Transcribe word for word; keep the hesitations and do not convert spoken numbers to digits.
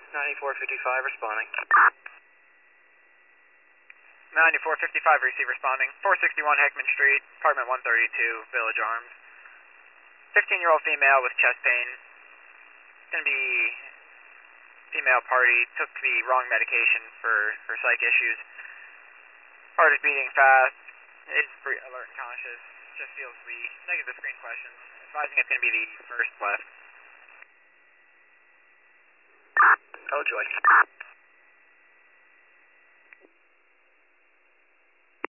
ninety-four fifty-five responding. ninety-four fifty-five, receive responding. four sixty-one Heckman Street, apartment one thirty-two, Village Arms. fifteen-year-old female with chest pain. Gonna be female party, took the wrong medication for, for psych issues. Heart is beating fast, is alert and conscious, just feels weak. Negative screen questions. Advising it's gonna be the first left. Oh joy.